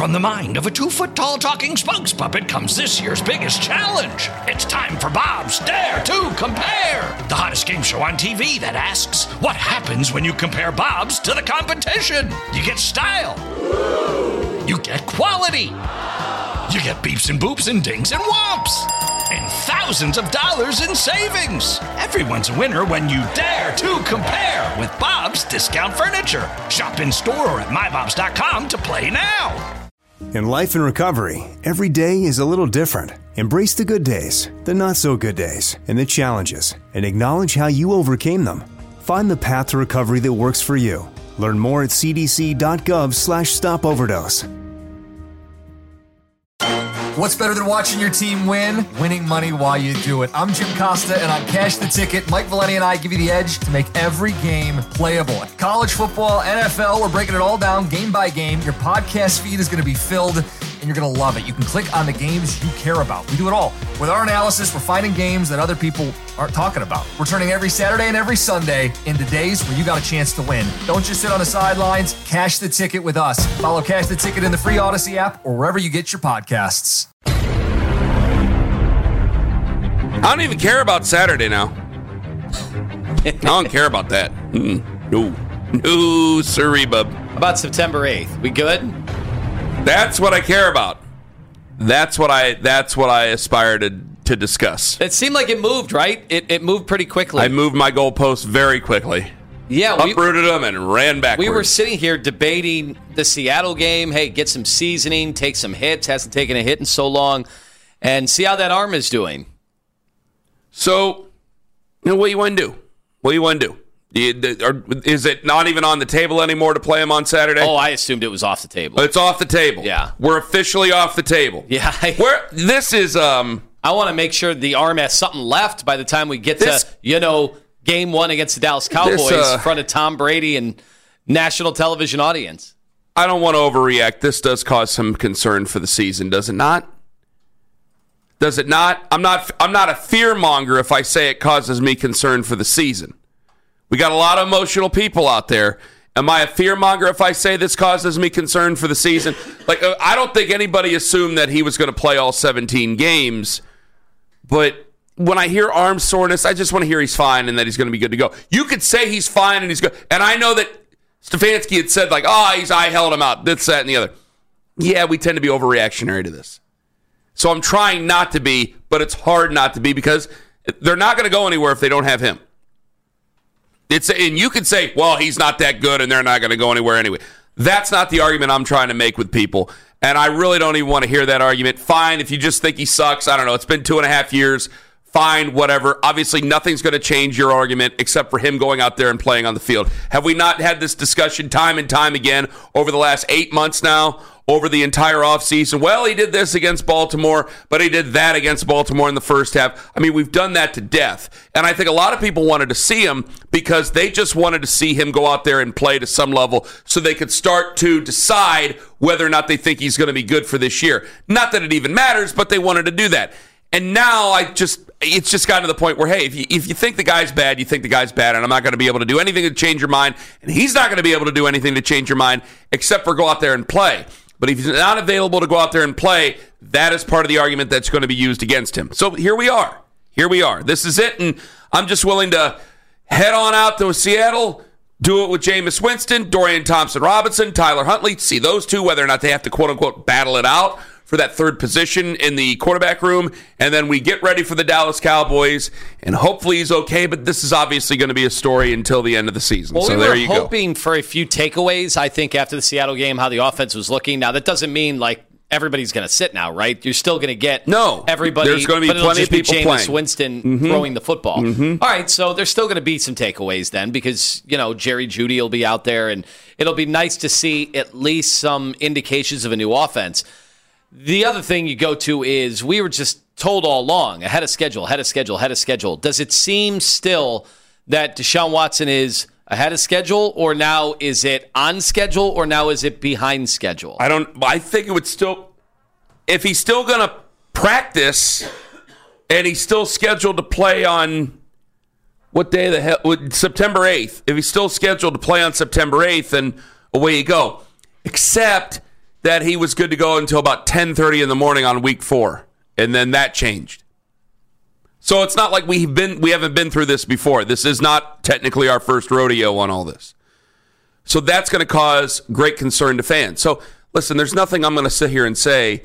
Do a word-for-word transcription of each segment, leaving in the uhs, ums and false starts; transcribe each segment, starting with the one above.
From the mind of a two-foot-tall talking spokes puppet comes this year's biggest challenge. It's time for Bob's Dare to Compare, the hottest game show on T V that asks, what happens when you compare Bob's to the competition? You get style. You get quality. You get beeps and boops and dings and whomps. And thousands of dollars in savings. Everyone's a winner when you dare to compare with Bob's Discount Furniture. Shop in store or at my bobs dot com to play now. In life and recovery, every day is a little different. Embrace the good days, the not so good days, and the challenges, and acknowledge how you overcame them. Find the path to recovery that works for you. Learn more at c d c dot gov slash stop overdose. What's better than watching your team win? Winning money while you do it. I'm Jim Costa, and on Cash the Ticket, Mike Valeni and I give you the edge to make every game playable. College football, N F L, we're breaking it all down game by game. Your podcast feed is going to be filled, and you're going to love it. You can click on the games you care about. We do it all. With our analysis, we're finding games that other people aren't talking about. We're turning every Saturday and every Sunday into days where you got a chance to win. Don't just sit on the sidelines. Cash the Ticket with us. Follow Cash the Ticket in the free Odyssey app or wherever you get your podcasts. I don't even care about Saturday now. I don't care about that. Mm-mm. No. No, sorry, bub. About September eighth. We good? That's what I care about. That's what I that's what I aspire to, to discuss. It seemed like it moved, right? It it moved pretty quickly. I moved my goalposts very quickly. Yeah, we, uprooted them and ran backwards. We were sitting here debating the Seattle game. Hey, get some seasoning, take some hits. Hasn't taken a hit in so long. And see how that arm is doing. So, you know, what do you want to do? What do you want to do? Do you, or is it not even on the table anymore to play him on Saturday? Oh, I assumed it was off the table. It's off the table. Yeah. We're officially off the table. Yeah. I, Where this is um I want to make sure the arm has something left by the time we get this, to, you know, game one against the Dallas Cowboys this, uh, in front of Tom Brady and national television audience. I don't want to overreact. This does cause some concern for the season, does it not? Does it not? I'm not I'm not a fear monger if I say it causes me concern for the season. We got a lot of emotional people out there. Am I a fear monger if I say this causes me concern for the season? Like, I don't think anybody assumed that he was going to play all seventeen games. But when I hear arm soreness, I just want to hear he's fine and that he's going to be good to go. You could say he's fine and he's good. And I know that Stefanski had said, like, oh, he's, I held him out, this, that, and the other. Yeah, we tend to be overreactionary to this. So I'm trying not to be, but it's hard not to be because they're not going to go anywhere if they don't have him. It's and you could say, well, he's not that good and they're not going to go anywhere anyway. That's not the argument I'm trying to make with people. And I really don't even want to hear that argument. Fine, if you just think he sucks, I don't know, it's been two and a half years. Fine, whatever. Obviously, nothing's going to change your argument except for him going out there and playing on the field. Have we not had this discussion time and time again over the last eight months now, over the entire offseason? Well, he did this against Baltimore, but he did that against Baltimore in the first half. I mean, we've done that to death. And I think a lot of people wanted to see him because they just wanted to see him go out there and play to some level so they could start to decide whether or not they think he's going to be good for this year. Not that it even matters, but they wanted to do that. And now I just, it's just gotten to the point where, hey, if you, if you think the guy's bad, you think the guy's bad, and I'm not going to be able to do anything to change your mind, and he's not going to be able to do anything to change your mind except for go out there and play. But if he's not available to go out there and play, that is part of the argument that's going to be used against him. So here we are. Here we are. This is it, and I'm just willing to head on out to Seattle, do it with Jameis Winston, Dorian Thompson-Robinson, Tyler Huntley, see those two, whether or not they have to, quote-unquote, battle it out for that third position in the quarterback room, and then we get ready for the Dallas Cowboys, and hopefully he's okay, but this is obviously going to be a story until the end of the season. Well, so we there were you hoping go. for a few takeaways, I think, after the Seattle game, how the offense was looking. Now, that doesn't mean, like, everybody's going to sit now, right? You're still going to get no, everybody. There's going to be but plenty just of people be Jameis playing. Winston mm-hmm. throwing the football. Mm-hmm. All right, so there's still going to be some takeaways then because, you know, Jerry Jeudy will be out there, and it'll be nice to see at least some indications of a new offense. The other thing you go to is we were just told all along, ahead of schedule, ahead of schedule, ahead of schedule. Does it seem still that Deshaun Watson is ahead of schedule, or now is it on schedule, or now is it behind schedule? I don't. I think it would still, if he's still going to practice, and he's still scheduled to play on what day the hell? September eighth. If he's still scheduled to play on September eighth, then away you go. Except that he was good to go until about ten thirty in the morning on week four, and then that changed. So it's not like we've been we haven't been through this before. This is not technically our first rodeo on all this. So that's going to cause great concern to fans. So listen, there's nothing I'm going to sit here and say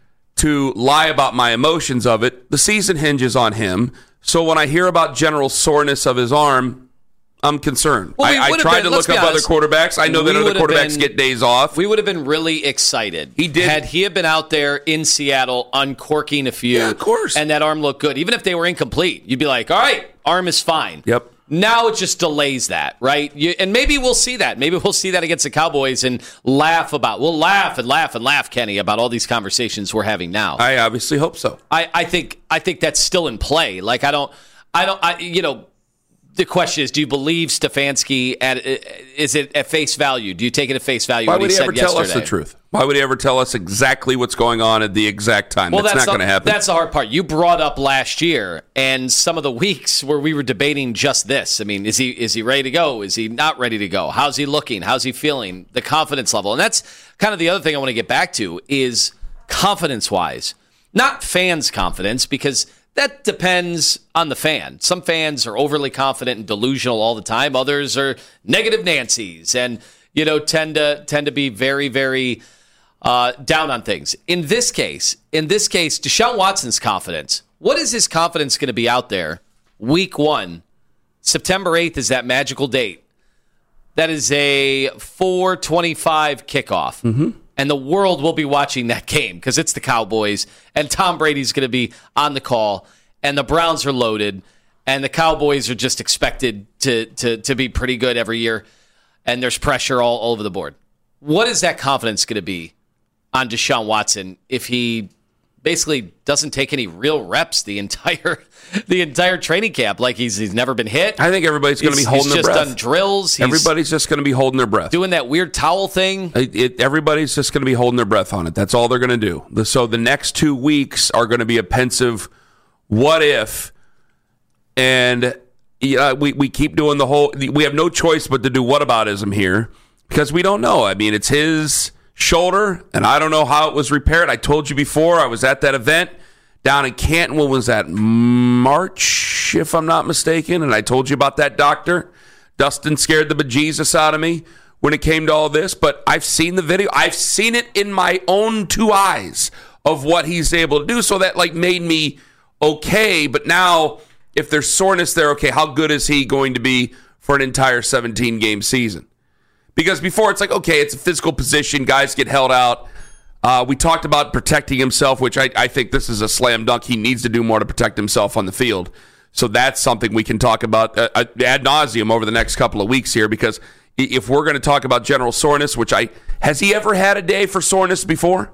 to lie about my emotions of it. The season hinges on him. So when I hear about general soreness of his arm, I'm concerned. Well, we I, I tried been, to look up honest, other quarterbacks. I know that other quarterbacks been, get days off. We would have been really excited. He did. Had he had been out there in Seattle uncorking a few. Yeah, of course. And that arm looked good. Even if they were incomplete, you'd be like, all right, arm is fine. Yep. Now it just delays that, right? You, and maybe we'll see that. Maybe we'll see that against the Cowboys and laugh about, we'll laugh and laugh and laugh, Kenny, about all these conversations we're having now. I obviously hope so. I, I think I think that's still in play. Like, I don't, I don't, I, you know, the question is, do you believe Stefanski at, is it at face value? Do you take it at face value? Why what would he, he ever said tell yesterday? us the truth? Why would he ever tell us exactly what's going on at the exact time? Well, that's, that's not going to happen. That's the hard part. You brought up last year and some of the weeks where we were debating just this. I mean, is he is he ready to go? Is he not ready to go? How's he looking? How's he feeling? The confidence level. And that's kind of the other thing I want to get back to is confidence-wise. Not fans' confidence, because that depends on the fan. Some fans are overly confident and delusional all the time. Others are negative Nancy's and, you know, tend to tend to be very, very uh, down on things. In this case, in this case, Deshaun Watson's confidence. What is his confidence going to be out there week one? September eighth is that magical date. That is a four twenty-five kickoff. Mm-hmm. And the world will be watching that game because it's the Cowboys, and Tom Brady's going to be on the call, and the Browns are loaded, and the Cowboys are just expected to to to be pretty good every year, and there's pressure all, all over the board. What is that confidence going to be on Deshaun Watson if he basically doesn't take any real reps the entire the entire training camp? Like he's he's never been hit. I think everybody's going to be holding their breath. He's just done drills. He's everybody's just going to be holding their breath. Doing that weird towel thing. It, it, everybody's just going to be holding their breath on it. That's all they're going to do. The, so the next two weeks are going to be a pensive what if, and yeah, we, we keep doing the whole, we have no choice but to do whataboutism here because we don't know. I mean, it's his shoulder, and I don't know how it was repaired. I told you before, I was at that event down in Canton. When was that? March, if I'm not mistaken. And I told you about that doctor. Dustin scared the bejesus out of me when it came to all this. But I've seen the video. I've seen it in my own two eyes of what he's able to do. So that like made me okay. But now, if there's soreness there, okay, how good is he going to be for an entire seventeen-game season? Because before it's like, okay, it's a physical position. Guys get held out. Uh, we talked about protecting himself, which I, I think this is a slam dunk. He needs to do more to protect himself on the field. So that's something we can talk about uh, ad nauseum over the next couple of weeks here. Because if we're going to talk about general soreness, which I has he ever had a day for soreness before?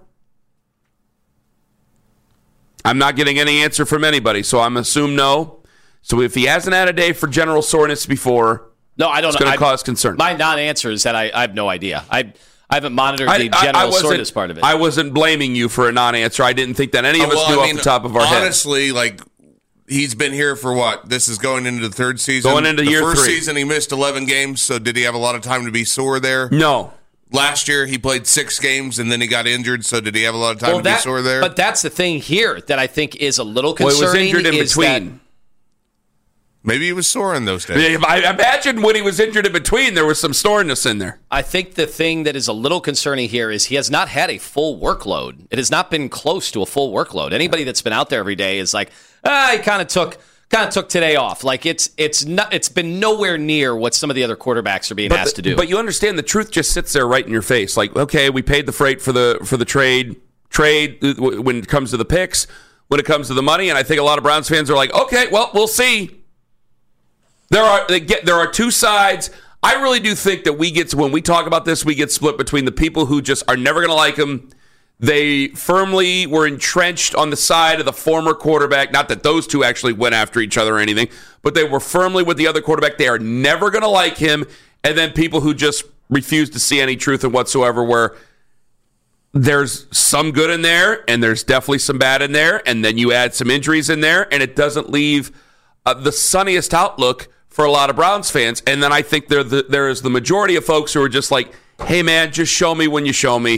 I'm not getting any answer from anybody, so I'm assume no. So if he hasn't had a day for general soreness before, no, I don't it's know. going to cause concern. My non-answer is that I, I have no idea. I I haven't monitored the I, general I soreness part of it. I wasn't blaming you for a non-answer. I didn't think that any of us well, knew I off mean, the top of our honestly, head. Honestly, like, he's been here for what? This is going into the third season? Going into the year first three. season, he missed eleven games, so did he have a lot of time to be sore there? No. Last year, he played six games, and then he got injured, so did he have a lot of time well, to that, be sore there? But that's the thing here that I think is a little concerning. Well, he was injured in is between. That, Maybe he was sore in those days. I imagine when he was injured in between, there was some soreness in there. I think the thing that is a little concerning here is he has not had a full workload. It has not been close to a full workload. Anybody that's been out there every day is like, ah, he kind of took kind of took today off. Like it's it's not it's been nowhere near what some of the other quarterbacks are being but asked the, to do. But you understand the truth just sits there right in your face. Like, okay, we paid the freight for the for the trade trade when it comes to the picks, when it comes to the money, and I think a lot of Browns fans are like, okay, well, we'll see. There are they get, there are two sides. I really do think that we get when we talk about this, we get split between the people who just are never going to like him. They firmly were entrenched on the side of the former quarterback. Not that those two actually went after each other or anything, but they were firmly with the other quarterback. They are never going to like him. And then people who just refuse to see any truth in whatsoever, where there's some good in there and there's definitely some bad in there. And then you add some injuries in there and it doesn't leave uh, the sunniest outlook for a lot of Browns fans. And then I think there the, there is the majority of folks who are just like, hey, man, just show me when you show me.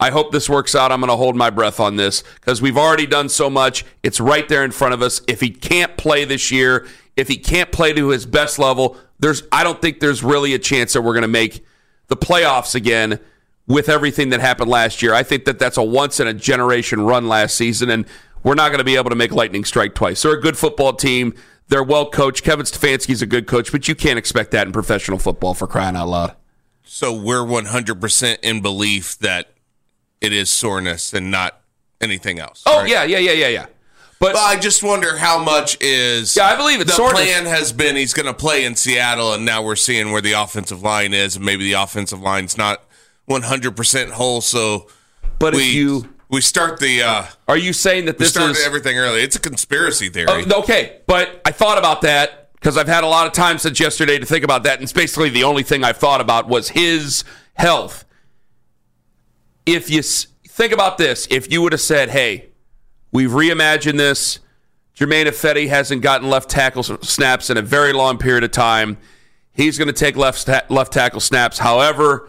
I hope this works out. I'm going to hold my breath on this because we've already done so much. It's right there in front of us. If he can't play this year, if he can't play to his best level, there's I don't think there's really a chance that we're going to make the playoffs again with everything that happened last year. I think that that's a once-in-a-generation run last season, and we're not going to be able to make lightning strike twice. They're a good football team. They're well coached. Kevin Stefanski's a good coach, but you can't expect that in professional football, for crying out loud. So we're one hundred percent in belief that it is soreness and not anything else. Oh, right? yeah, yeah, yeah, yeah, yeah. But well, I just wonder how much is yeah, I believe it's the soreness. plan has been he's going to play in Seattle, and now we're seeing where the offensive line is, and maybe the offensive line's not one hundred percent whole. So, but we, if you we start the uh, are you saying that we this started is everything early? It's a conspiracy theory. Uh, okay, but I thought about that because I've had a lot of time since yesterday to think about that, and it's basically the only thing I've thought about was his health. If you s- think about this, if you would have said, hey, we've reimagined this, Germain Ifedi hasn't gotten left tackle snaps in a very long period of time, he's going to take left, ta- left tackle snaps. However,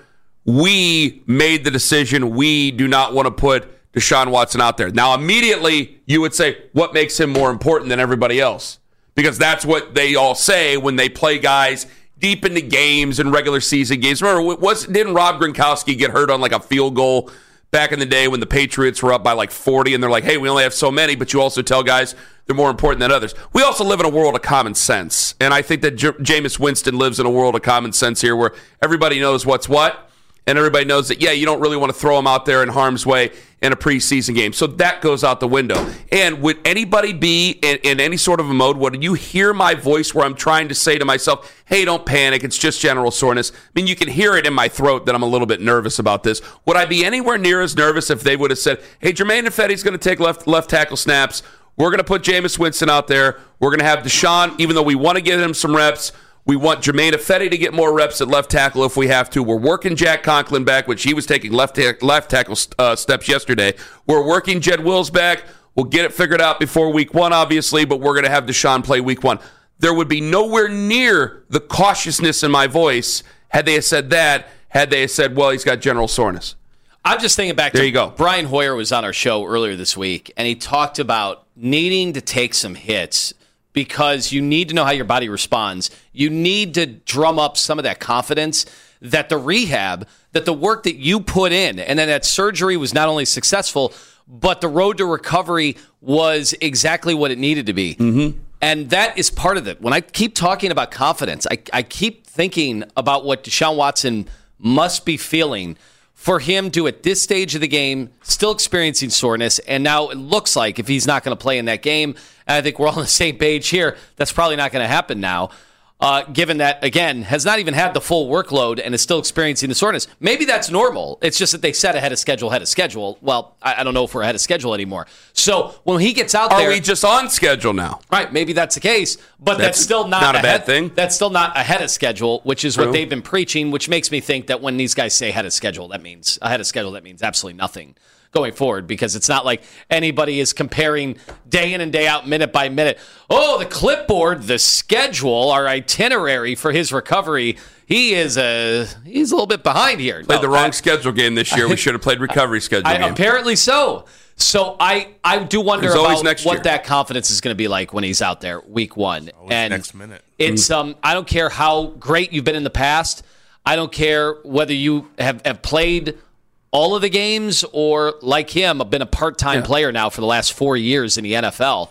we made the decision, we do not want to put Deshaun Watson out there. Now, immediately, you would say, what makes him more important than everybody else? Because that's what they all say when they play guys deep into games and regular season games. Remember, was, didn't Rob Gronkowski get hurt on like a field goal back in the day when the Patriots were up by like forty and they're like, hey, we only have so many, but you also tell guys they're more important than others. We also live in a world of common sense. And I think that J- Jameis Winston lives in a world of common sense here where everybody knows what's what. And everybody knows that, yeah, you don't really want to throw him out there in harm's way in a preseason game. So that goes out the window. And would anybody be in, in any sort of a mode? Would you hear my voice where I'm trying to say to myself, hey, don't panic, it's just general soreness? I mean, you can hear it in my throat that I'm a little bit nervous about this. Would I be anywhere near as nervous if they would have said, hey, Germain Ifedi's going to take left left tackle snaps. We're going to put Jameis Winston out there. We're going to have Deshaun, even though we want to give him some reps. We want Germain Ifedi to get more reps at left tackle if we have to. We're working Jack Conklin back, which he was taking left, ta- left tackle uh, steps yesterday. We're working Jed Wills back. We'll get it figured out before week one, obviously, but we're going to have Deshaun play week one. There would be nowhere near the cautiousness in my voice had they said that, had they said, well, he's got general soreness. I'm just thinking back there to you go. Brian Hoyer was on our show earlier this week, and he talked about needing to take some hits because you need to know how your body responds. You need to drum up some of that confidence that the rehab, that the work that you put in, and then that surgery was not only successful, but the road to recovery was exactly what it needed to be. Mm-hmm. And that is part of it. When I keep talking about confidence, I, I keep thinking about what Deshaun Watson must be feeling for him to, at this stage of the game, still experiencing soreness, and now it looks like if he's not going to play in that game, and I think we're all on the same page here, that's probably not going to happen now, uh, given that, again, has not even had the full workload and is still experiencing the soreness. Maybe that's normal. It's just that they set ahead of schedule, ahead of schedule. Well, I, I don't know if we're ahead of schedule anymore. So when he gets out Are there... Are we just on schedule now? Right, maybe that's the case, but that's, that's still not, not a ahead, bad thing. That's still not ahead of schedule, which is True. what they've been preaching, which makes me think that when these guys say ahead of schedule, that means ahead of schedule, that means absolutely nothing going forward, because it's not like anybody is comparing day in and day out, minute by minute. Oh, the clipboard, the schedule, our itinerary for his recovery, he is a he's a little bit behind here. Played no, the wrong I, schedule game this year. We should have played recovery schedule I, game. Apparently so. So I, I do wonder There's always about next what year. that confidence is going to be like when he's out there week one. Always and next minute. It's um I don't care how great you've been in the past. I don't care whether you have, have played all of the games or, like him, have been a part-time Yeah. player now for the last four years in the N F L.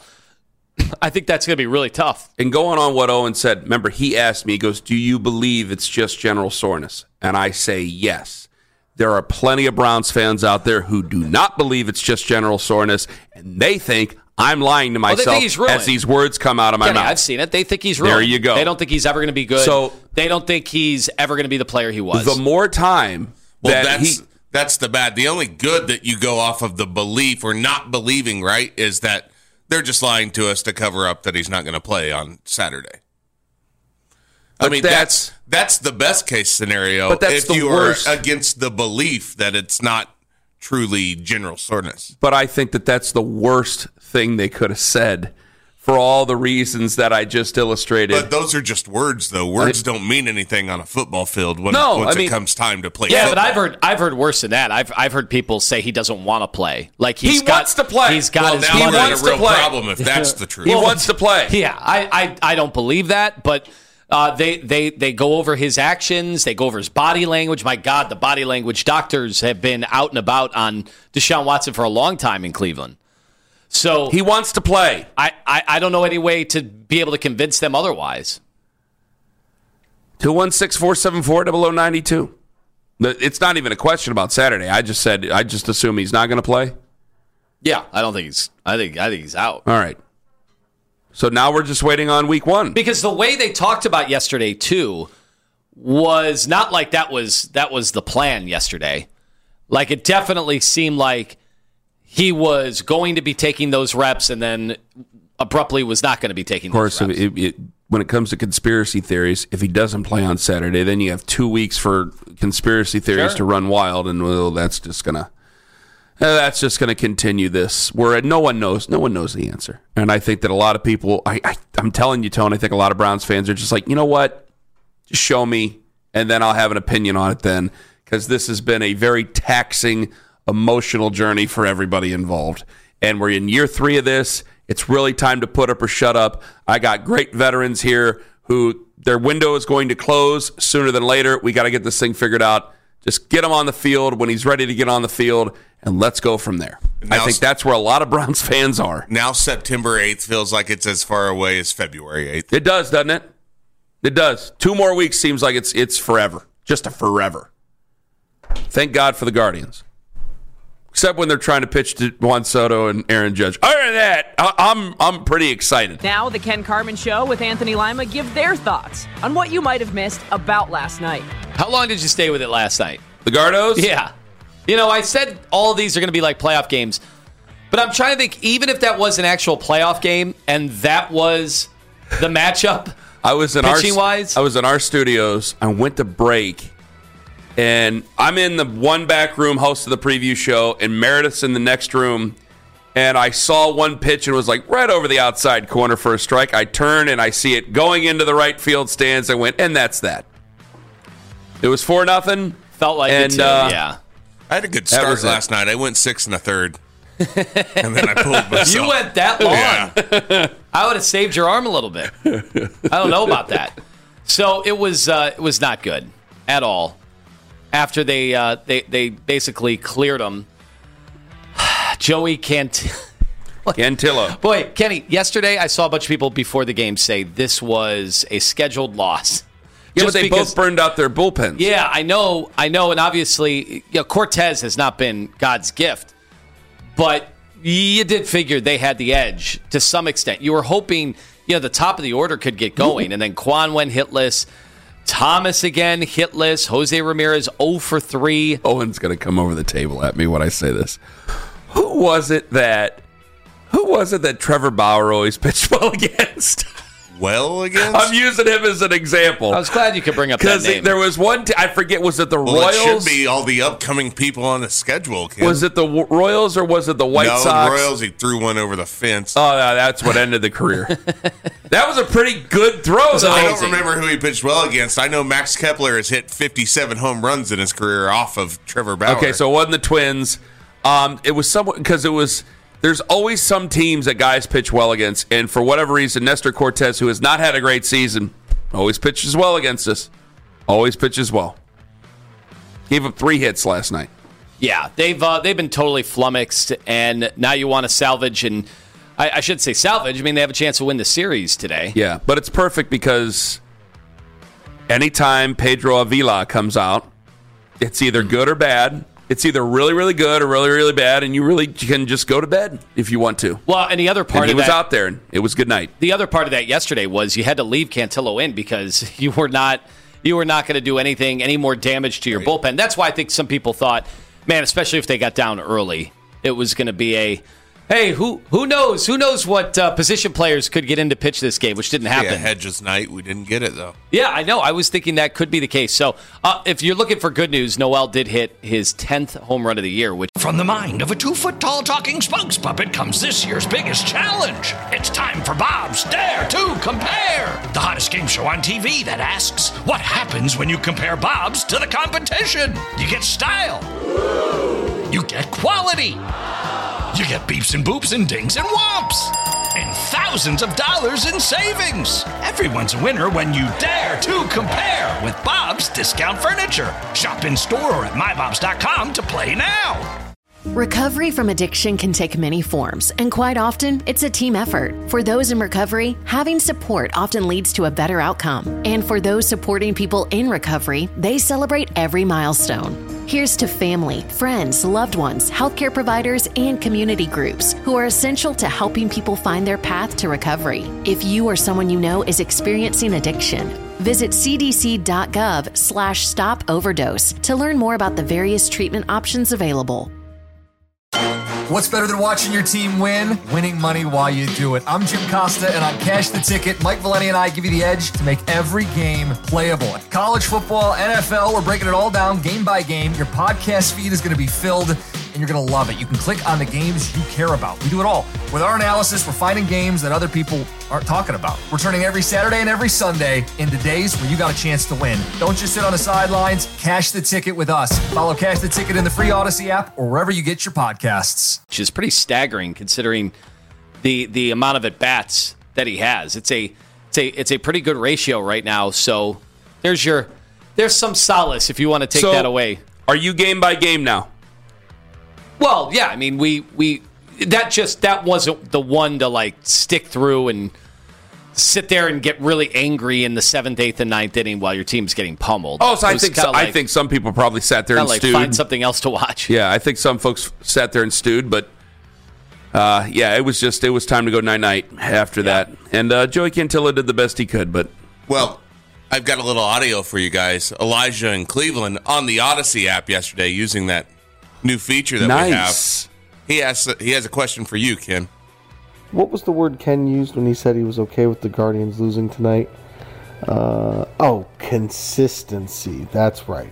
I think that's going to be really tough. And going on what Owen said, remember, he asked me, he goes, do you believe it's just general soreness? And I say yes. There are plenty of Browns fans out there who do not believe it's just general soreness, and they think I'm lying to Oh, they think myself he's ruined. as these words come out of my Kenny, mouth. I've seen it. They think he's ruined. There you go. They don't think he's ever going to be good. So- they don't think he's ever going to be the player he was. The more time Well, that that's he... that's the bad. The only good that you go off of the belief or not believing, right, is that they're just lying to us to cover up that he's not going to play on Saturday. I But mean, that's- that's that's the best case scenario. But that's if the you worst. are against the belief that it's not truly general soreness. But I think that that's the worst thing they could have said for all the reasons that I just illustrated. But those are just words, though. Words I, don't mean anything on a football field when no, once I mean, it comes time to play. Yeah, football. but I've heard I've heard worse than that. I've I've heard people say he doesn't want to play. Like he's he got, wants to play. He's got well, his now money. we're in wants a real to play. problem if that's the truth. He wants to play. Yeah, I, I, I don't believe that, but uh, they, they, they go over his actions. They go over his body language. My God, the body language doctors have been out and about on Deshaun Watson for a long time in Cleveland. So He wants to play. I, I, I don't know any way to be able to convince them otherwise. two one six, four seven four, zero zero nine two. It's not even a question about Saturday. I just said, I just assume he's not going to play. Yeah, I don't think he's. I think I think he's out. All right. So now we're just waiting on week one. Because the way they talked about yesterday too was not like that was that was the plan yesterday. Like it definitely seemed like he was going to be taking those reps and then abruptly was not going to be taking of course, those reps. it, it, when it comes to conspiracy theories, if he doesn't play on Saturday, then you have two weeks for conspiracy theories Sure. to run wild, and well, that's just gonna uh, that's just gonna continue this where no one knows, no one knows the answer. And I think that a lot of people, I, I I'm telling you, Tone, I think a lot of Browns fans are just like, you know what, just show me, and then I'll have an opinion on it then, because this has been a very taxing, emotional journey for everybody involved, and we're in year three of this. It's really time to put up or shut up. I got great veterans here who their window is going to close sooner than later. We got to get this thing figured out. Just get him on the field when he's ready to get on the field, and let's go from there. Now, I think that's where a lot of Browns fans are. Now September eighth feels like it's as far away as February eighth. It does, doesn't it? It does. Two more weeks seems like it's it's forever. Just a forever. Thank God for the Guardians. Except when they're trying to pitch to Juan Soto and Aaron Judge. Other than that, I- I'm I'm pretty excited. Now, the Ken Carman Show with Anthony Lima give their thoughts on what you might have missed about last night. How long did you stay with it last night? The Gardos? Yeah. You know, I said all of these are going to be like playoff games, but I'm trying to think, even if that was an actual playoff game and that was the matchup, I was in our pitching-wise? I was in our studios. I went to break, and I'm in the one back room host of the preview show, and Meredith's in the next room, and I saw one pitch and it was like right over the outside corner for a strike. I turn and I see it going into the right field stands. I went, and that's that. It was four nothing. felt like And, it too, uh, yeah. I had a good That start was it. last night. I went six and a third. And then I pulled myself. You went that long. Yeah. I would have saved your arm a little bit. I don't know about that. So it was uh, it was not good at all. After they uh, they they basically cleared him, Joey Cant. Cantillo. Boy, Kenny. Yesterday I saw a bunch of people before the game say this was a scheduled loss. Yeah, Just but they because- both burned out their bullpens. Yeah, I know, I know, and obviously, you know, Cortez has not been God's gift, but you did figure they had the edge to some extent. You were hoping, you know, the top of the order could get going, and then Quan went hitless, Thomas again hitless, Jose Ramirez zero for three. Owen's going to come over the table at me when I say this. Who was it that? Who was it that Trevor Bauer always pitched well against? Well against? I'm using him as an example. I was glad you could bring up that Because name. there was one, t- I forget, was it the well, Royals? it should be all the upcoming people on the schedule, Ken. Was it the W- Royals or was it the White no, Sox? the Royals, he threw one over the fence. Oh, no, that's what ended the career. That was a pretty good throw, though. I don't amazing. remember who he pitched well against. I know Max Kepler has hit fifty-seven home runs in his career off of Trevor Bauer. Okay, so it wasn't the Twins. Um, it was someone, because it was, there's always some teams that guys pitch well against, and for whatever reason, Nestor Cortez, who has not had a great season, always pitches well against us. Always pitches well. Gave up three hits last night. Yeah, they've uh, they've been totally flummoxed, and now you want to salvage, and I, I should say salvage. I mean, they have a chance to win the series today. Yeah, but it's perfect because anytime Pedro Avila comes out, it's either good or bad. It's either really, really good or really, really bad, and you really can just go to bed if you want to. Well, and the other part And he of was that, out there, and it was good night. the other part of that yesterday was you had to leave Cantillo in because you were not you were not going to do anything any more damage to your Right. bullpen. That's why I think some people thought, man, especially if they got down early, it was going to be a Hey, who who knows? Who knows what uh, position players could get in to pitch this game, which didn't happen. Yeah, Hedges night. We didn't get it, though. Yeah, I know. I was thinking that could be the case. So uh, if you're looking for good news, Noel did hit his tenth home run of the year. Which From the mind of a two-foot-tall talking spokes puppet comes this year's biggest challenge. It's time for Bob's Dare to Compare, the hottest game show on T V that asks, what happens when you compare Bob's to the competition? You get style. You get quality. You get beeps and boops and dings and whomps. And thousands of dollars in savings. Everyone's a winner when you dare to compare with Bob's Discount Furniture. Shop in store or at my bobs dot com to play now. Recovery from addiction can take many forms, and quite often, it's a team effort. For those in recovery, having support often leads to a better outcome. And for those supporting people in recovery, they celebrate every milestone. Here's to family, friends, loved ones, healthcare providers, and community groups who are essential to helping people find their path to recovery. If you or someone you know is experiencing addiction, visit c d c dot gov slash stop overdose to learn more about the various treatment options available. What's better than watching your team win? Winning money while you do it. I'm Jim Costa, and on Cash the Ticket, Mike Valeni and I give you the edge to make every game playable. College football, N F L, we're breaking it all down game by game. Your podcast feed is going to be filled, and you're going to love it. You can click on the games you care about. We do it all. With our analysis, we're finding games that other people aren't talking about. We're turning every Saturday and every Sunday into days where you got a chance to win. Don't just sit on the sidelines. Cash the Ticket with us. Follow Cash the Ticket in the free Odyssey app or wherever you get your podcasts. which is pretty staggering considering the the amount of at-bats that he has. It's a it's a it's a pretty good ratio right now. So there's your there's some solace if you want to take so, that away. Are you game by game now? Well, yeah, I mean we we that just that wasn't the one to like stick through and sit there and get really angry in the seventh, eighth, and ninth inning while your team's getting pummeled. Oh, so I think so, like, I think some people probably sat there and like stewed. Find something else to watch. Yeah, I think some folks sat there and stewed, but uh, yeah, it was just it was time to go night night after yeah. that. And uh, Joey Cantilla did the best he could, but well, I've got a little audio for you guys. Elijah in Cleveland on the Odyssey app yesterday using that new feature that nice. we have. He has he has a question for you, Ken. What was the word Ken used when he said he was okay with the Guardians losing tonight? Uh, oh, consistency. That's right.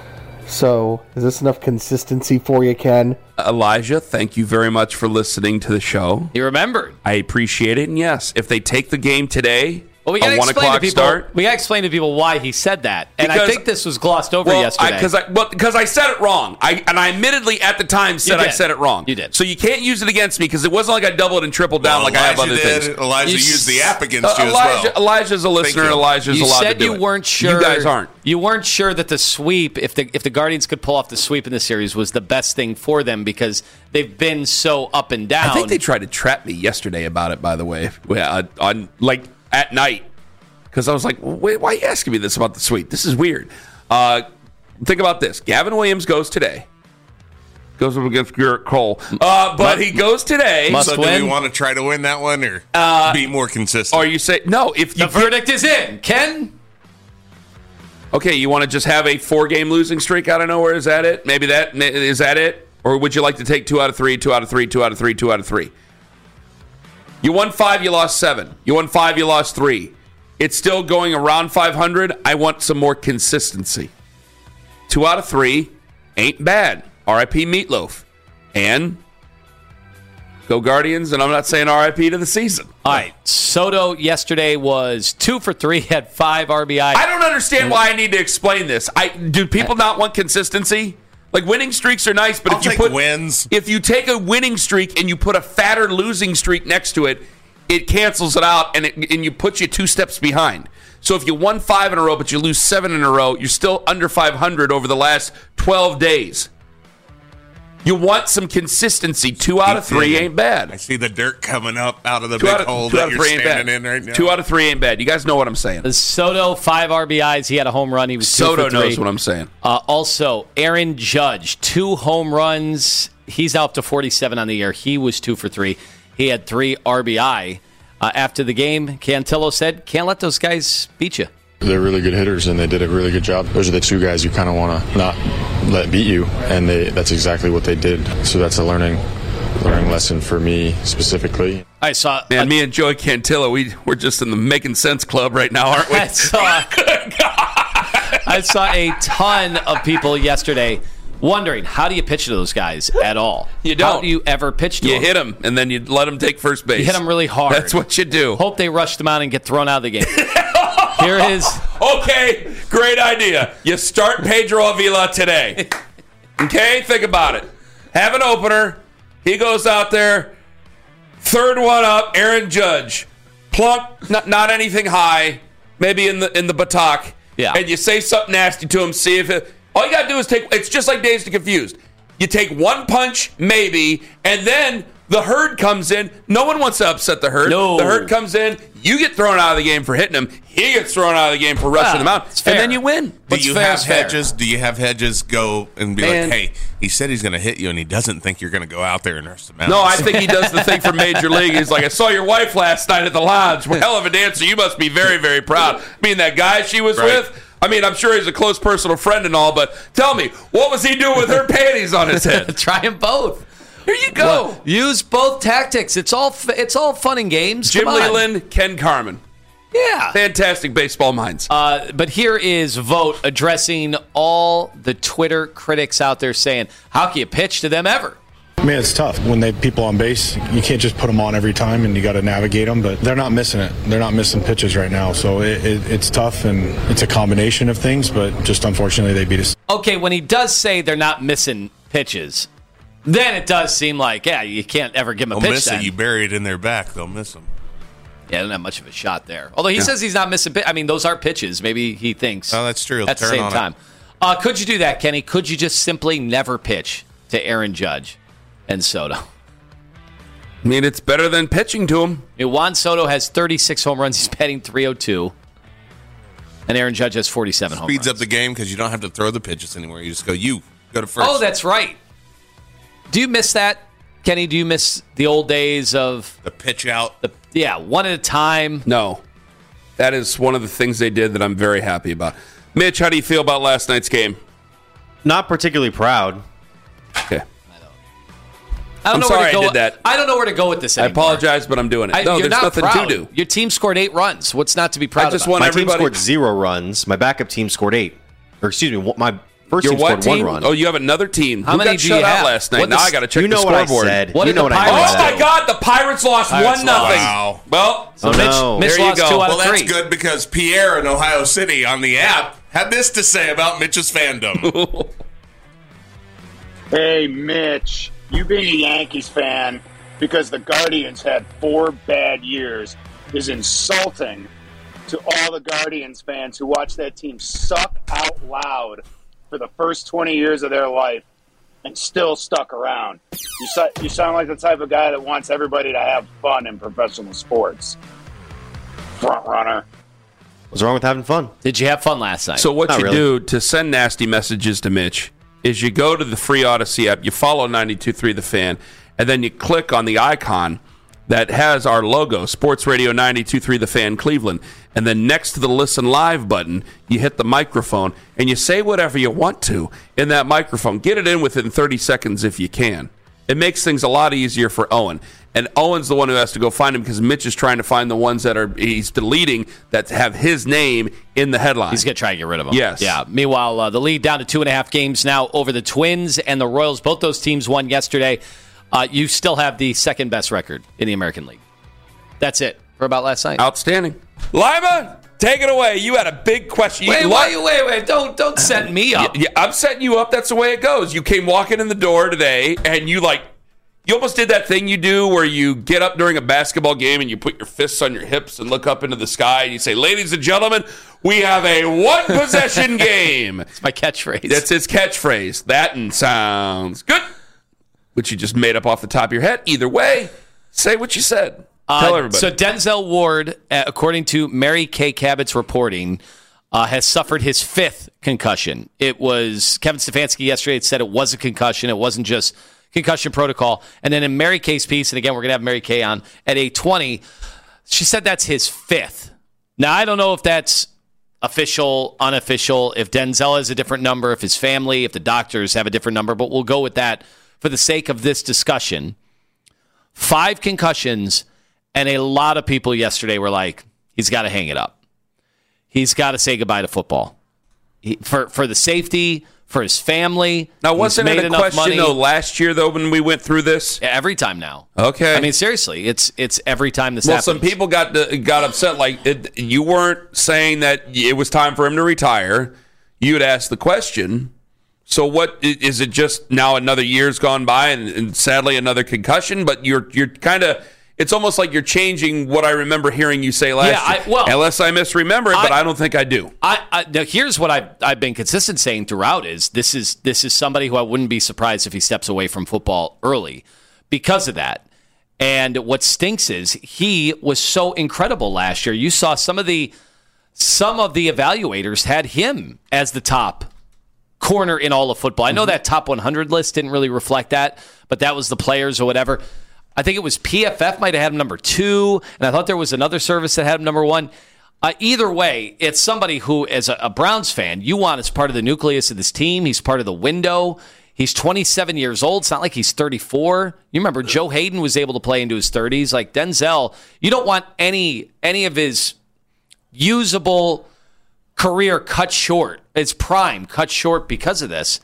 So, is this enough consistency for you, Ken? Elijah, thank you very much for listening to the show. You remembered. I appreciate it. And yes, if they take the game today, well, we gotta a one o'clock to people, start. We got to explain to people why he said that. And because, I think this was glossed over well, yesterday. Because I, I, well, because I said it wrong. I And I admittedly at the time said I said it wrong. You did. So you can't use it against me because it wasn't like I doubled and tripled down well, like Elijah I have other did. things. Elijah you, used the app against uh, you Elijah, as well. Elijah's a listener. And Elijah's you allowed said to do you it. weren't sure. You guys aren't. You weren't sure that the sweep, if the if the Guardians could pull off the sweep in the series, was the best thing for them because they've been so up and down. I think they tried to trap me yesterday about it. By the way, uh, on like at night. Because I was like, wait, why are you asking me this about the sweep? This is weird. Uh, think about this. Gavin Williams goes today. Goes up against Garrett Cole. Uh, but he goes today. Must so win. do we want to try to win that one or uh, be more consistent? Or you say, no, if you The verdict is in. Ken? Okay, you want to just have a four-game losing streak out of nowhere? Is that it? Maybe that is that it? Or would you like to take two out of three, two out of three, two out of three, two out of three? You won five, you lost seven. You won five, you lost three. It's still going around five hundred. I want some more consistency. Two out of three ain't bad. R I P Meatloaf. And go Guardians, and I'm not saying R I P to the season. All right. Soto yesterday was two for three, had five R B I. I don't understand why I need to explain this. I do people not want consistency? Like winning streaks are nice, but I'll if you take put wins. if you take a winning streak and you put a fatter losing streak next to it, it cancels it out and it, and you put you two steps behind. So if you won five in a row but you lose seven in a row, you're still under five hundred over the last twelve days. You want some consistency. Two out of three ain't bad. I see the dirt coming up out of the two big out of, hole two that out of you're three ain't standing bad. in right now. Two out of three ain't bad. You guys know what I'm saying. Soto, five R B Is. He had a home run. He was two Soto for three. knows what I'm saying. Uh, also, Aaron Judge, two home runs. He's out to forty-seven on the year. He was two for three. He had three R B I. Uh, after the game, Cantillo said, can't let those guys beat you. They're really good hitters, and they did a really good job. Those are the two guys you kind of want to not let beat you, and they, that's exactly what they did. So that's a learning learning lesson for me specifically. I saw man, uh, me and Joey Cantillo, we we're just in the Making Sense Club right now, aren't we? I saw, I saw a ton of people yesterday wondering, how do you pitch to those guys at all? You don't. How do you ever pitch to you them? You hit them, and then you let them take first base. You hit them really hard. That's what you do. Hope they rush them out and get thrown out of the game. Here is. Okay, great idea. You start Pedro Avila today. Okay, think about it. Have an opener. He goes out there. Third one up, Aaron Judge. Plunk, not, not anything high. Maybe in the in the buttock. Yeah. And you say something nasty to him. See if it. All you got to do is take. It's just like Dazed and Confused. You take one punch, maybe, and then the herd comes in. No one wants to upset the herd. No. The herd comes in. You get thrown out of the game for hitting him. He gets thrown out of the game for rushing him out. And then you win. Do What's you fair have is fair. hedges? Do you have hedges go and be Man. like, hey, he said he's going to hit you, and he doesn't think you're going to go out there and rush him out? No, I think he does the thing for Major League. He's like, I saw your wife last night at the lodge. Well, hell of a dancer. You must be very, very proud. I mean, that guy she was Right. with, I mean, I'm sure he's a close personal friend and all, but tell me, what was he doing with her panties on his head? Try them both. Here you go. Well, use both tactics. It's all f- it's all fun and games. Jim Come on. Leland, Ken Carmen. Yeah. Fantastic baseball minds. Uh, but here is Vogt addressing all the Twitter critics out there saying, how can you pitch to them ever? I mean, it's tough when they have people on base. You can't just put them on every time, and you got to navigate them. But they're not missing it. They're not missing pitches right now, so it, it, it's tough, and it's a combination of things. But just unfortunately, they beat us. Okay, when he does say they're not missing pitches, then it does seem like, yeah, you can't ever give them a They'll pitch. miss then. it. You bury it in their back. They'll miss them. Yeah, they don't have much of a shot there. Although he yeah. says he's not missing. I mean, those are pitches. Maybe he thinks. Oh, that's true. He'll At the turn same on time, uh, could you do that, Kenny? Could you just simply never pitch to Aaron Judge and Soto? I mean, it's better than pitching to him. I mean, Juan Soto has thirty-six home runs. He's batting three oh two. And Aaron Judge has forty-seven home runs. Speeds up the game because you don't have to throw the pitches anymore. You just go, you, go to first. Oh, that's right. Do you miss that, Kenny? Do you miss the old days of... The pitch out? The, yeah, one at a time. No. That is one of the things they did that I'm very happy about. Mitch, how do you feel about last night's game? Not particularly proud. Okay. I don't I'm know sorry where to go. I did that. I don't know where to go with this anymore. I apologize, but I'm doing it. I, no, you're there's not nothing proud. to do. Your team scored eight runs. What's not to be proud I just about? want My everybody... team scored zero runs. My backup team scored eight. Or excuse me, my first Your team what scored team? one run. Oh, you have another team. How Who many got do shut you out have? last night? What Now the- I got to check you know the what I scoreboard. said. What you did know the what I Pirates Oh, said. my God. The Pirates lost Pirates one lost. nothing. Wow. Well, So Oh, Mitch, no. Mitch There you lost go. two out Well, of that's three. good because Pierre in Ohio City on the app had this to say about Mitch's fandom. Hey, Mitch, you being a Yankees fan because the Guardians had four bad years is insulting to all the Guardians fans who watch that team suck out loud for the first twenty years of their life and still stuck around. You, so, you sound like the type of guy that wants everybody to have fun in professional sports. Front runner. What's wrong with having fun? Did you have fun last night? So what Not you really. do to send nasty messages to Mitch is you go to the free Odyssey app, you follow ninety-two point three The Fan, and then you click on the icon that has our logo, Sports Radio ninety-two point three The Fan Cleveland. And then next to the Listen Live button, you hit the microphone, and you say whatever you want to in that microphone. Get it in within thirty seconds if you can. It makes things a lot easier for Owen. And Owen's the one who has to go find him because Mitch is trying to find the ones that are he's deleting that have his name in the headline. He's going to try and get rid of them. Yes. Yeah. Meanwhile, uh, the lead down to two and a half games now over the Twins and the Royals. Both those teams won yesterday. Uh, you still have the second best record in the American League. That's it for about last night. Outstanding. Lima, take it away. You had a big question. Wait, you, wait, wait, wait. Don't, don't set me up. Yeah, I'm setting you up. That's the way it goes. You came walking in the door today, and you like, you almost did that thing you do where you get up during a basketball game and you put your fists on your hips and look up into the sky and you say, ladies and gentlemen, we have a one-possession game. It's my catchphrase. That's his catchphrase. That and sounds good. Which you just made up off the top of your head. Either way, say what you said. Tell Uh, everybody. so Denzel Ward, uh, according to Mary Kay Cabot's reporting, uh, has suffered his fifth concussion. It was Kevin Stefanski yesterday had said it was a concussion. It wasn't just concussion protocol. And then in Mary Kay's piece, and again, we're going to have Mary Kay on at eight twenty, she said that's his fifth. Now, I don't know if that's official, unofficial, if Denzel has a different number, if his family, if the doctors have a different number, but we'll go with that for the sake of this discussion. Five concussions, and a lot of people yesterday were like, he's got to hang it up. He's got to say goodbye to football. He, for, for the safety, for his family. Now, wasn't it a question, money. though, last year, though, when we went through this? Every time now. Okay. I mean, seriously, it's it's every time this well, happens. Well, some people got to, got upset. Like, it, you weren't saying that it was time for him to retire. You had asked the question. So what, is it just now another year's gone by and, and sadly another concussion? But you're you're kind of, it's almost like you're changing what I remember hearing you say last yeah, year. I, well, Unless I misremember it, but I, I don't think I do. I, I now here's what I've, I've been consistent saying throughout is this is this is somebody who I wouldn't be surprised if he steps away from football early because of that. And what stinks is he was so incredible last year. You saw some of the some of the evaluators had him as the top corner in all of football. I know that top one hundred list didn't really reflect that, but that was the players or whatever. I think it was P F F might have had him number two, and I thought there was another service that had him number one. Uh, either way, it's somebody who, as a, a Browns fan, you want as part of the nucleus of this team. He's part of the window. He's twenty-seven years old. It's not like he's thirty-four. You remember Joe Hayden was able to play into his thirties. Like Denzel, you don't want any any of his usable career cut short, his prime cut short because of this.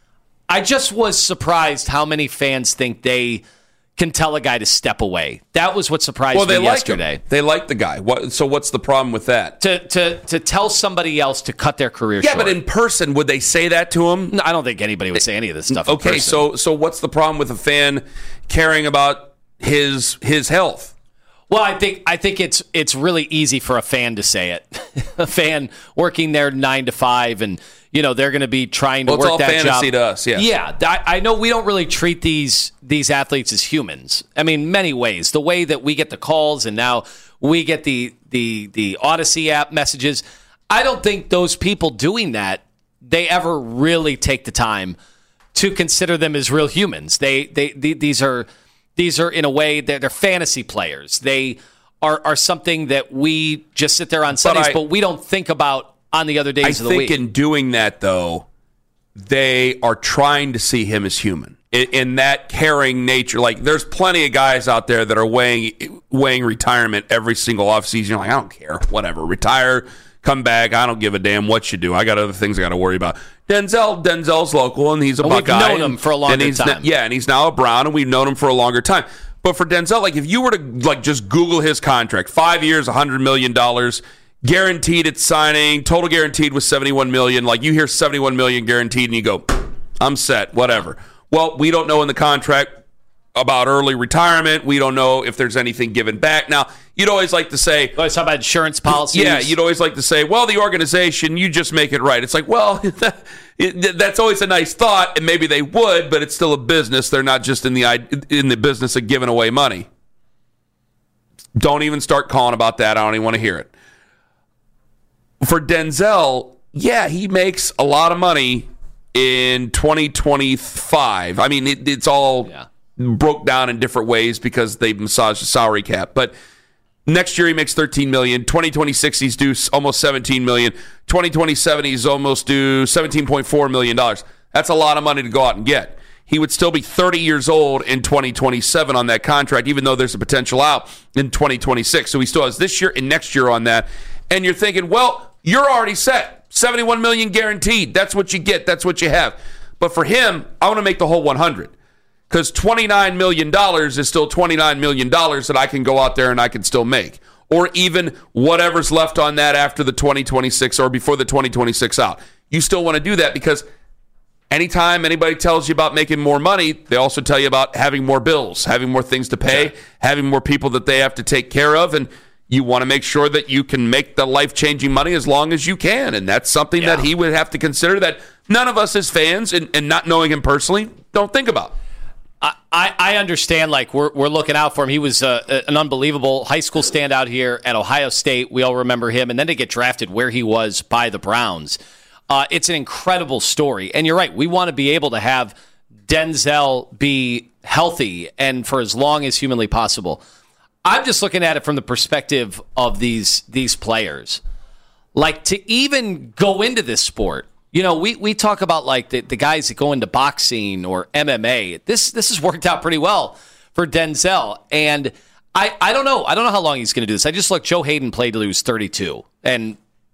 I just was surprised how many fans think they can tell a guy to step away. That was what surprised well, they me like yesterday. Him. They like the guy. What, so what's the problem with that? To to to tell somebody else to cut their career yeah, short. but in person, would they say that to him? No, I don't think anybody would say any of this stuff. Okay, in person. so so what's the problem with a fan caring about his his health? Well, I think I think it's it's really easy for a fan to say it. A fan working there nine to five, and you know they're going to be trying to well, work it's all that fantasy job. to us, yeah. Yeah, I, I know we don't really treat these these athletes as humans. I mean, many ways. The way that we get the calls, and now we get the the the Odyssey app messages. I don't think those people doing that they ever really take the time to consider them as real humans. They they, they these are. These are, in a way, they're, they're fantasy players. They are are something that we just sit there on Sundays, but, I, but we don't think about on the other days I of the week. I think in doing that, though, they are trying to see him as human. In, in that caring nature. Like, there's plenty of guys out there that are weighing weighing retirement every single offseason. You're like, I don't care. Whatever. Retire, come back. I don't give a damn what you do. I got other things I got to worry about. Denzel, Denzel's local, and he's a and Buckeye. We've known him for a longer and time. Yeah, and he's now a Brown, and we've known him for a longer time. But for Denzel, like if you were to like just Google his contract, five years, one hundred million dollars, guaranteed at signing, total guaranteed was seventy-one million dollars. Like you hear seventy-one million dollars guaranteed, and you go, I'm set, whatever. Well, we don't know in the contract about early retirement. We don't know if there's anything given back. Now, you'd always like to say... Always talk about insurance policies. Yeah, you'd always like to say, well, the organization, you just make it right. It's like, well, it, that's always a nice thought, and maybe they would, but it's still a business. They're not just in the in the business of giving away money. Don't even start calling about that. I don't even want to hear it. For Denzel, yeah, he makes a lot of money in twenty twenty-five. I mean, it, it's all... Yeah. broke down in different ways because they massaged the salary cap. But next year he makes thirteen million dollars. twenty twenty-six he's due almost seventeen million dollars. twenty twenty-seven he's almost due seventeen point four million dollars. That's a lot of money to go out and get. He would still be thirty years old in twenty twenty-seven on that contract, even though there's a potential out in twenty twenty-six. So he still has this year and next year on that. And you're thinking, well, you're already set. seventy-one million dollars guaranteed. That's what you get. That's what you have. But for him, I want to make the whole one hundred. Because twenty-nine million dollars is still twenty-nine million dollars that I can go out there and I can still make. Or even whatever's left on that after the twenty twenty-six or before the twenty twenty-six out. You still want to do that because anytime anybody tells you about making more money, they also tell you about having more bills, having more things to pay, sure. having more people that they have to take care of. And you want to make sure that you can make the life-changing money as long as you can. And that's something yeah. that he would have to consider that none of us as fans and, and not knowing him personally don't think about. I, I understand, like, we're we're looking out for him. He was uh, an unbelievable high school standout here at Ohio State. We all remember him. And then to get drafted where he was by the Browns. Uh, it's an incredible story. And you're right. We want to be able to have Denzel be healthy and for as long as humanly possible. I'm just looking at it from the perspective of these these players. Like, to even go into this sport, you know, we, we talk about like the, the guys that go into boxing or M M A. This this has worked out pretty well for Denzel. And I, I don't know. I don't know how long he's going to do this. I just looked. Joe Hayden played till he was thirty-two. And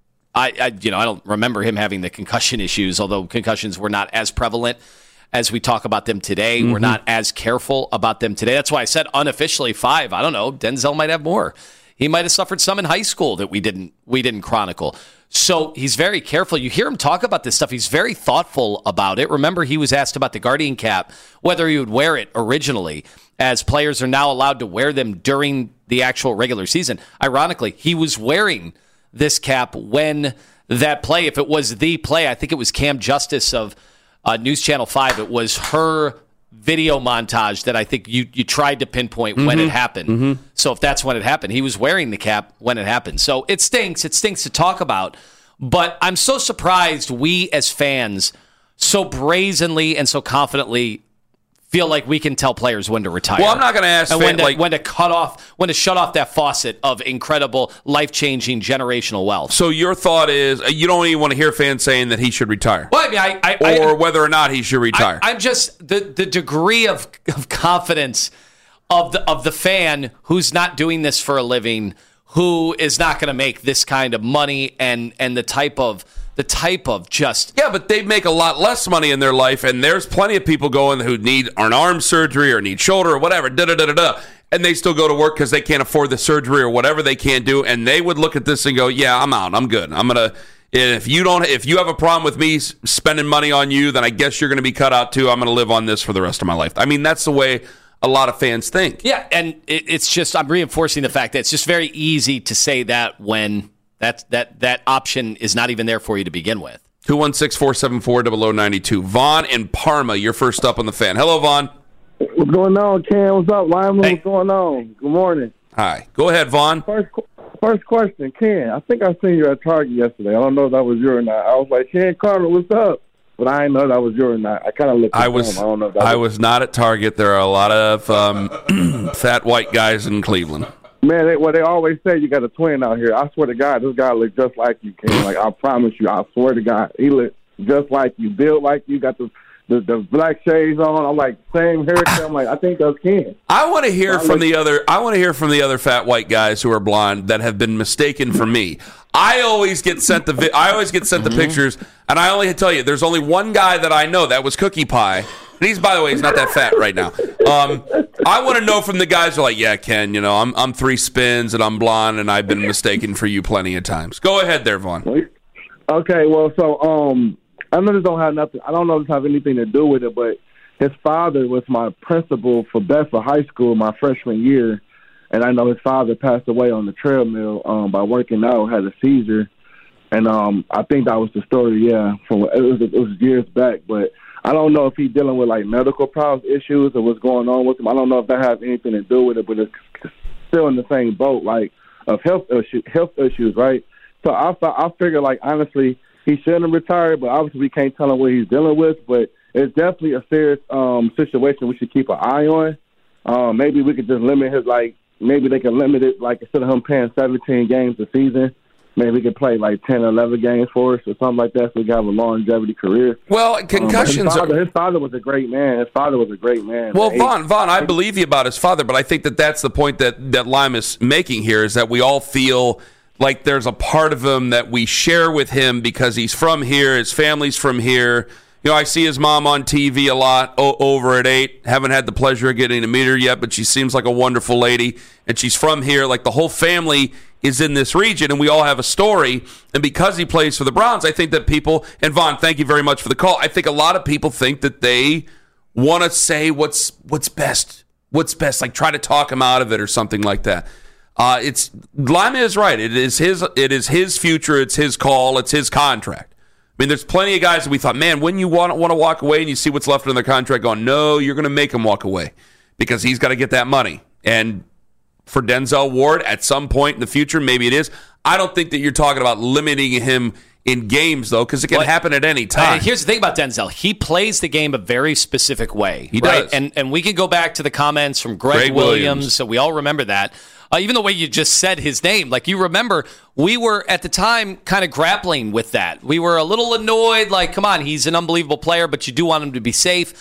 I, I, you know, I don't remember him having the concussion issues, although concussions were not as prevalent as we talk about them today. Mm-hmm. We're not as careful about them today. That's why I said unofficially five. I don't know. Denzel might have more. He might have suffered some in high school that we didn't we didn't chronicle. So he's very careful. You hear him talk about this stuff. He's very thoughtful about it. Remember, he was asked about the Guardian cap, whether he would wear it originally, as players are now allowed to wear them during the actual regular season. Ironically, he was wearing this cap when that play, if it was the play, I think it was Cam Justice of uh, News Channel five. It was her video montage that I think you you tried to pinpoint mm-hmm. when it happened. Mm-hmm. So if that's when it happened, he was wearing the cap when it happened. So it stinks. It stinks to talk about. But I'm so surprised we as fans so brazenly and so confidently feel like we can tell players when to retire. Well, I'm not going to ask and fan, when, to, like, when to cut off, when to shut off that faucet of incredible, life-changing generational wealth. So your thought is you don't even want to hear fans saying that he should retire, well, I mean, I, I, or I, whether or not he should retire. I, I'm just the the degree of, of confidence of the of the fan who's not doing this for a living, who is not going to make this kind of money, and and the type of. The type of just... Yeah, but they make a lot less money in their life, and there's plenty of people going who need an arm surgery or need shoulder or whatever, da-da-da-da-da, and they still go to work because they can't afford the surgery or whatever they can't do, and they would look at this and go, yeah, I'm out. I'm good. I'm going to... If you don't, if you have a problem with me spending money on you, then I guess you're going to be cut out too. I'm going to live on this for the rest of my life. I mean, that's the way a lot of fans think. Yeah, and it, it's just... I'm reinforcing the fact that it's just very easy to say that when... That that that option is not even there for you to begin with. two one six, four seven four, zero zero nine two. Vaughn in Parma, you're first up on the fan. Hello, Vaughn. What's going on, Ken? What's up, Lyman? Hey. What's going on? Good morning. Hi. Go ahead, Vaughn. First first question, Ken. I think I seen you at Target yesterday. I don't know if that was you or not. I was like, Ken Carter, what's up? But I didn't know that was you or not. I kind of looked at I was, him. I don't know if that I was, was not at Target. There are a lot of um, fat white guys in Cleveland. Man, they, well, they always say you got a twin out here. I swear to God, this guy looks just like you, Ken. Like, I promise you, I swear to God, he looks just like you, built like you, got the the, the black shades on. I'm like, same haircut. I'm like, I think that's Ken. I want to hear from the other. I want to hear from the other fat white guys who are blonde that have been mistaken for me. I always get sent the. Vi- I always get sent the pictures, and I only tell you, there's only one guy that I know that was Cookie Pie. And he's, by the way, he's not that fat right now. Um, I want to know from the guys who are like, yeah, Ken, you know, I'm I'm three spins and I'm blonde and I've been mistaken for you plenty of times. Go ahead there, Vaughn. Okay, well, so um, I know this don't have nothing. I don't know if this have anything to do with it, but his father was my principal for Bedford High School my freshman year, and I know his father passed away on the treadmill um, by working out, had a seizure, and um, I think that was the story. Yeah, from it was it was years back, but. I don't know if he's dealing with, like, medical problems, issues, or what's going on with him. I don't know if that has anything to do with it, but it's still in the same boat, like, of health issue, health issues, right? So I, I figure, like, honestly, he shouldn't retire, but obviously we can't tell him what he's dealing with. But it's definitely a serious um, situation we should keep an eye on. Um, maybe we could just limit his, like, maybe they can limit it, like, instead of him playing seventeen games a season, maybe we could play like ten or eleven games for us or something like that so we can have a longevity career. Well, concussions um, his, father, are... his father was a great man. His father was a great man. Well, Vaughn, Vaughn, I believe you about his father, but I think that that's the point that, that Lime is making here is that we all feel like there's a part of him that we share with him because he's from here, his family's from here. You know, I see his mom on T V a lot o- over at eight. Haven't had the pleasure of getting to meet her yet, but she seems like a wonderful lady, and she's from here. Like, the whole family is in this region, and we all have a story. And because he plays for the Browns, I think that people, and Vaughn, thank you very much for the call. I think a lot of people think that they want to say what's what's best, what's best, like try to talk him out of it or something like that. Uh, it's Lima is right. It is his. It is his future. It's his call. It's his contract. I mean, there's plenty of guys that we thought, man, when you want want to walk away and you see what's left in their contract, going, no, you're going to make him walk away because he's got to get that money. And for Denzel Ward, at some point in the future, maybe it is. I don't think that you're talking about limiting him in games, though, because it can well, happen at any time. Uh, here's the thing about Denzel. He plays the game a very specific way. He right? does. And, and we can go back to the comments from Greg, Greg Williams, Williams, so we all remember that. Uh, even the way you just said his name, like you remember, we were at the time kind of grappling with that. We were a little annoyed, like, come on, he's an unbelievable player, but you do want him to be safe.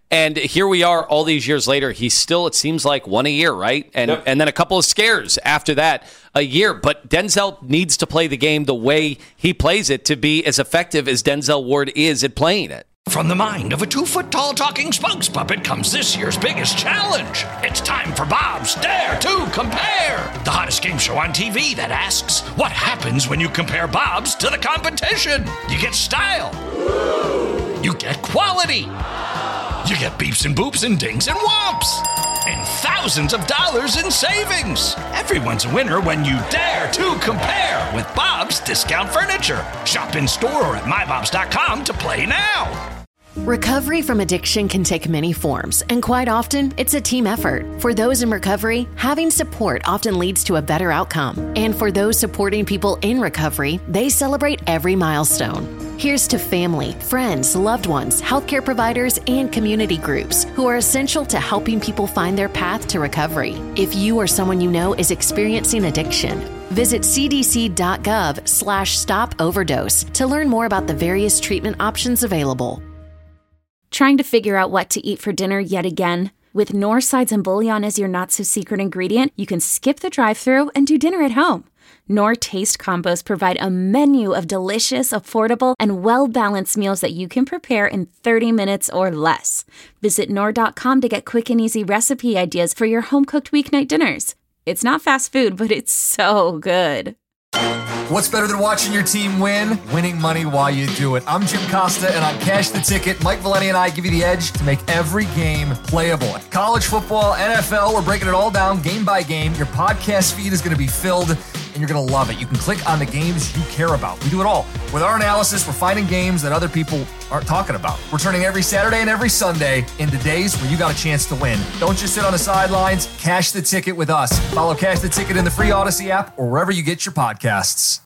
And here we are all these years later. He's still, it seems like, one a year, right? And yep. and then a couple of scares after that a year. But Denzel needs to play the game the way he plays it to be as effective as Denzel Ward is at playing it. From the mind of a two-foot-tall talking spokes puppet comes this year's biggest challenge. It's time for Bob's Dare to Compare, the hottest game show on T V that asks, what happens when you compare Bob's to the competition? You get style. You get quality. You get beeps and boops and dings and whomps. And thousands of dollars in savings. Everyone's a winner when you dare to compare with Bob's Discount Furniture. Shop in store or at my bobs dot com to play now. Recovery from addiction can take many forms, and quite often, it's a team effort. For those in recovery, having support often leads to a better outcome. And for those supporting people in recovery, they celebrate every milestone. Here's to family, friends, loved ones, healthcare providers, and community groups who are essential to helping people find their path to recovery. If you or someone you know is experiencing addiction, visit c d c dot gov slash stop overdose to learn more about the various treatment options available. Trying to figure out what to eat for dinner yet again? With Knorr Sides and Bouillon as your not-so-secret ingredient, you can skip the drive-thru and do dinner at home. Knorr Taste Combos provide a menu of delicious, affordable, and well-balanced meals that you can prepare in thirty minutes or less. Visit Knorr dot com to get quick and easy recipe ideas for your home-cooked weeknight dinners. It's not fast food, but it's so good. What's better than watching your team win? Winning money while you do it. I'm Jim Costa, and on Cash the Ticket, Mike Valeni and I give you the edge to make every game playable. College football, N F L, we're breaking it all down game by game. Your podcast feed is going to be filled, and you're going to love it. You can click on the games you care about. We do it all. With our analysis, we're finding games that other people aren't talking about. We're turning every Saturday and every Sunday into days where you got a chance to win. Don't just sit on the sidelines. Cash the Ticket with us. Follow Cash the Ticket in the free Odyssey app or wherever you get your podcasts.